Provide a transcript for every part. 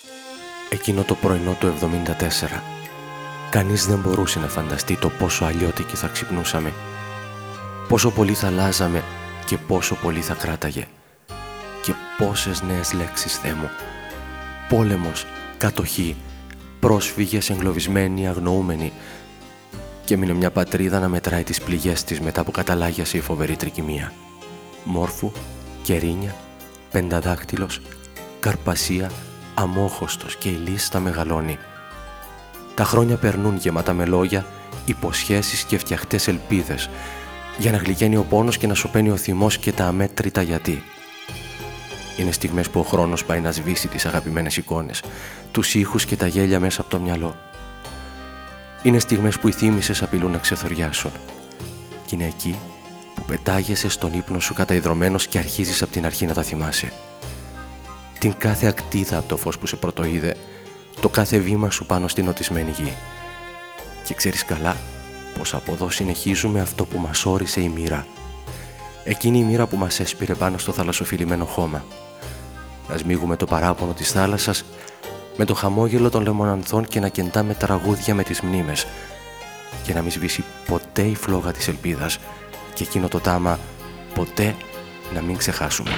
Εκείνο το πρωινό του 1974, κανείς δεν μπορούσε να φανταστεί το πόσο αλλιώτικοι θα ξυπνούσαμε, πόσο πολύ θα αλλάζαμε και πόσο πολύ θα κράταγε. Και πόσες νέες λέξεις, Θεέ μου. Πόλεμος, κατοχή, πρόσφυγες εγκλωβισμένοι, αγνοούμενοι. Και έμεινε μια πατρίδα να μετράει τις πληγές της μετά που καταλάγιασε η φοβερή τρικυμία. Μόρφου, Κερίνια, Πενταδάκτυλος, Καρπασία, Αμόχωστος και η λίστα μεγαλώνει. Τα χρόνια περνούν γεμάτα με λόγια, υποσχέσεις και φτιαχτές ελπίδες, για να γλυκαίνει ο πόνος και να σωπαίνει ο θυμός και τα αμέτρητα γιατί. Είναι στιγμές που ο χρόνος πάει να σβήσει τις αγαπημένες εικόνες, τους ήχους και τα γέλια μέσα από το μυαλό. Είναι στιγμές που οι θύμησες απειλούν να ξεθοριάσουν. Και είναι εκεί που πετάγεσαι στον ύπνο σου καταϊδρωμένος και αρχίζεις από την αρχή να τα θυμάσαι. Την κάθε ακτίδα από το φως που σε πρωτοείδε, το κάθε βήμα σου πάνω στην νοτισμένη γη. Και ξέρεις καλά πως από εδώ συνεχίζουμε αυτό που μας όρισε η μοίρα. Εκείνη η μοίρα που μας έσπηρε πάνω στο θαλασσοφιλημένο χώμα. Να σμίγουμε το παράπονο της θάλασσας με το χαμόγελο των λεμονανθών και να κεντάμε τραγούδια με τις μνήμες και να μην σβήσει ποτέ η φλόγα της ελπίδας και εκείνο το τάμα ποτέ να μην ξεχάσουμε.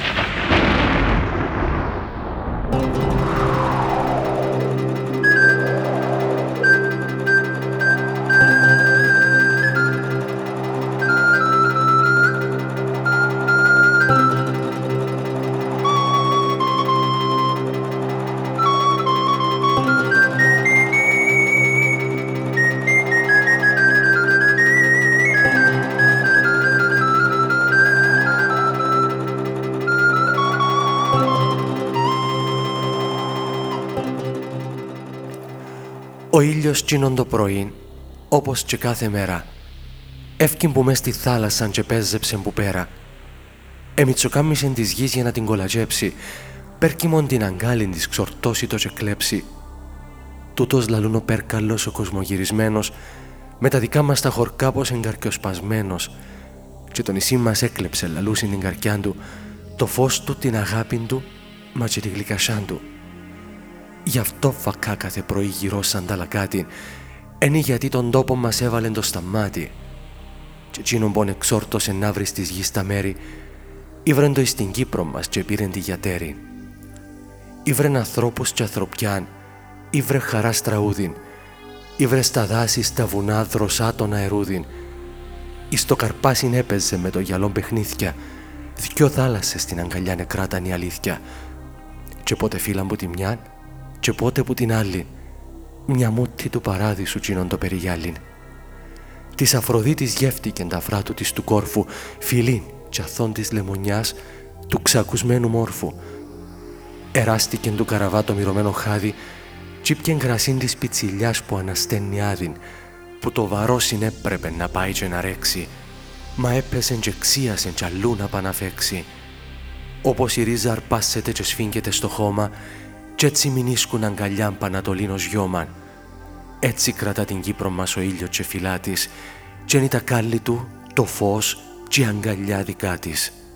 Ο ήλιος τσίνον το πρωί, όπως και κάθε μέρα, έφκιν που μες στη θάλασσαν και παίζεψεν που πέρα. Εμιτσοκάμισεν της γης για να την κολατζέψει, πέρκιμον την αγκάλιν της ξορτώσει το και κλέψει. Τούτος λαλούν ο πέρκαλος ο κοσμογυρισμένος, με τα δικά μας τα χορκά πως εγκαρκιοσπασμένος, και το νησί μας έκλεψε λαλούσιν την καρκιάν του, το φως του, την αγάπην του, μα και τη γλυκασιάν του. Γι' αυτό φακά κάθε πρωί γυρώ σαν τα λακάτι, ένι γιατί τον τόπο μας έβαλεν το σταμάτι. Και εκείνον πον εξόρτωσε να βρει στις γης τα μέρη, ήβρεν το εις την Κύπρο μας και πήρεν τη γιατέρη. Ήβρεν ανθρώπους και ανθρωπιάν, ήβρε χαρά στραούδιν, ήβρε στα δάση, στα βουνά δροσά τον αερούδιν. Εις το καρπάσιν έπαιζε με το γυαλόν παιχνίδια, δυο θάλασσες στην αγκαλιά νεκράταν η αλήθεια. Και πότε φύλαν που τη μιαν, και πότε που την άλλη, μια μούτη του παράδεισου τσίνον το περιγιάλιν. Της Αφροδίτης γεύτηκεν τα φράτου της του κόρφου, φιλήν κι αθών της λεμονιάς του ξακουσμένου μόρφου. Εράστηκεν του καραβά το μυρωμένο χάδι, τσίπκεν κρασίν της πιτσιλιάς που ανασταίνει άδειν, που το βαρό συνέπρεπε να πάει και να ρέξει, μα έπεσεν και ξίασεν κι αλλού να παναφέξει. Όπως η ρίζα αρπάσεται και σφίγγεται στο χώμα, κι έτσι μηνίσκουν αγκαλιάν Πανατολίνος γιόμαν. Έτσι κρατά την Κύπρο μας ο ήλιος και φυλά της, κι είναι τα κάλλη του, το φως κι η αγκαλιά δικά της.